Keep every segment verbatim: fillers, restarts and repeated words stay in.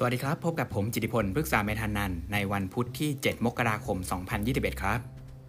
สวัสดีครับพบกับผมจิติพล พฤกษาเมธานันท์ในวันพุธที่เจ็ดมกราคมสองพันยี่สิบเอ็ดครับ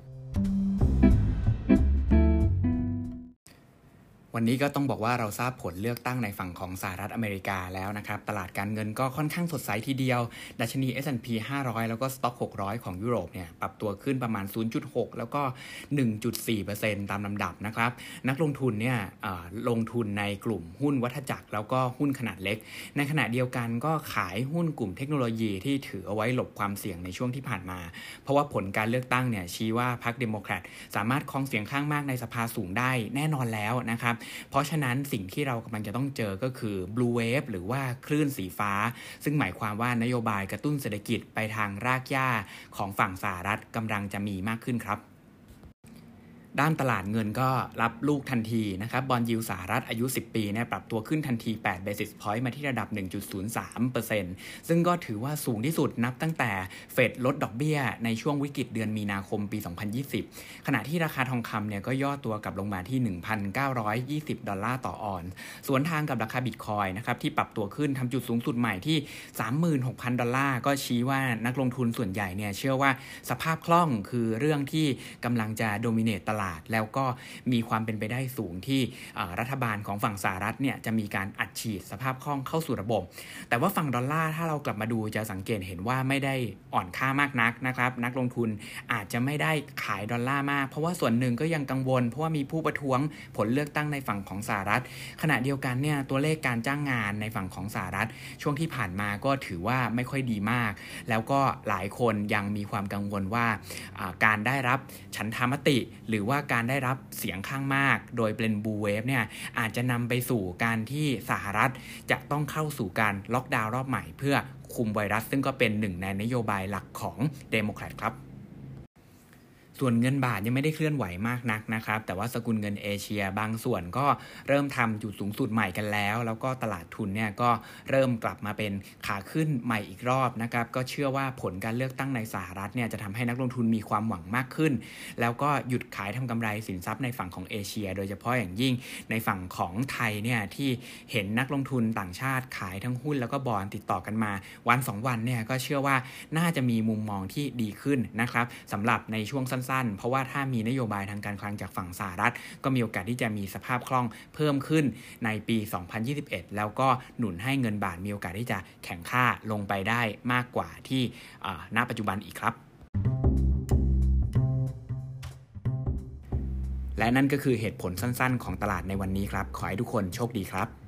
วันนี้ก็ต้องบอกว่าเราทราบผลเลือกตั้งในฝั่งของสหรัฐอเมริกาแล้วนะครับตลาดการเงินก็ค่อนข้างสดใสทีเดียวดัชนี เอส แอนด์ พี ห้าร้อยแล้วก็สต็อกหกร้อยของยุโรปเนี่ยปรับตัวขึ้นประมาณ ศูนย์จุดหก แล้วก็ หนึ่งจุดสี่เปอร์เซ็นต์ ตามลำดับนะครับนักลงทุนเนี่ยลงทุนในกลุ่มหุ้นวัฏจักรแล้วก็หุ้นขนาดเล็กในขณะเดียวกันก็ขายหุ้นกลุ่มเทคโนโลยีที่ถือเอาไว้หลบความเสี่ยงในช่วงที่ผ่านมาเพราะว่าผลการเลือกตั้งเนี่ยชี้ว่าพรรคเดโมแครตสามารถครองเสียงข้างมากในสภาสูงได้แน่นอนแล้วนะครับเพราะฉะนั้นสิ่งที่เรากำลังจะต้องเจอก็คือ Blue Wave หรือว่าคลื่นสีฟ้าซึ่งหมายความว่านโยบายกระตุ้นเศรษฐกิจไปทางรากหญ้าของฝั่งสหรัฐกำลังจะมีมากขึ้นครับด้านตลาดเงินก็รับลูกทันทีนะครับบอนด์ยิลด์สหรัฐอายุสิบปีเนี่ยปรับตัวขึ้นทันทีแปด basis point มาที่ระดับ หนึ่งจุดศูนย์สามเปอร์เซ็นต์ ซึ่งก็ถือว่าสูงที่สุดนับตั้งแต่เฟดลดดอกเบี้ยในช่วงวิกฤตเดือนมีนาคมปีสองพันยี่สิบขณะที่ราคาทองคำเนี่ยก็ย่อตัวกลับลงมาที่ หนึ่งพันเก้าร้อยยี่สิบ ดอลลาร์ต่อออนซ์สวนทางกับราคาบิตคอยน์นะครับที่ปรับตัวขึ้นทำจุดสูงสุดใหม่ที่ สามหมื่นหกพัน ดอลลาร์ก็ชี้ว่านักลงทุนส่วนใหญ่เนี่ยเชื่อว่าสภาพคล่องคือเรื่องที่กำลังจะโดมิเนตตลาดแล้วก็มีความเป็นไปได้สูงที่รัฐบาลของฝั่งสหรัฐเนี่ยจะมีการอัดฉีดสภาพคล่องเข้าสู่ระบบแต่ว่าฝั่งดอลลาร์ถ้าเรากลับมาดูจะสังเกตเห็นว่าไม่ได้อ่อนค่ามากนักนะครับนักลงทุนอาจจะไม่ได้ขายดอลลาร์มากเพราะว่าส่วนหนึ่งก็ยังกังวลเพราะว่ามีผู้ประท้วงผลเลือกตั้งในฝั่งของสหรัฐขณะเดียวกันเนี่ยตัวเลขการจ้างงานในฝั่งของสหรัฐช่วงที่ผ่านมาก็ถือว่าไม่ค่อยดีมากแล้วก็หลายคนยังมีความกังวลว่าการได้รับฉันทามติหรือว่าการได้รับเสียงข้างมากโดยเป็นบูเวฟเนี่ยอาจจะนำไปสู่การที่สหรัฐจะต้องเข้าสู่การล็อกดาวน์รอบใหม่เพื่อคุมไวรัสซึ่งก็เป็นหนึ่งในนโยบายหลักของเดโมแครตครับส่วนเงินบาทยังไม่ได้เคลื่อนไหวมากนักนะครับแต่ว่าสกุลเงินเอเชียบางส่วนก็เริ่มทำจุดสูงสุดใหม่กันแล้วแล้วก็ตลาดทุนเนี่ยก็เริ่มกลับมาเป็นขาขึ้นใหม่อีกรอบนะครับก็เชื่อว่าผลการเลือกตั้งในสหรัฐเนี่ยจะทำให้นักลงทุนมีความหวังมากขึ้นแล้วก็หยุดขายทำกำไรสินทรัพย์ในฝั่งของเอเชียโดยเฉพาะอย่างยิ่งในฝั่งของไทยเนี่ยที่เห็นนักลงทุนต่างชาติขายทั้งหุ้นแล้วก็บอนด์ติดต่อกันมาวันสองวันเนี่ยก็เชื่อว่าน่าจะมีมุมมองที่ดีขึ้นนะครับสำหรับในช่วงสั้นๆเพราะว่าถ้ามีนโยบายทางการคลังจากฝั่งสหรัฐก็มีโอกาสที่จะมีสภาพคล่องเพิ่มขึ้นในปีสองพันยี่สิบเอ็ดแล้วก็หนุนให้เงินบาทมีโอกาสที่จะแข็งค่าลงไปได้มากกว่าที่ณปัจจุบันอีกครับและนั่นก็คือเหตุผลสั้นๆของตลาดในวันนี้ครับขอให้ทุกคนโชคดีครับ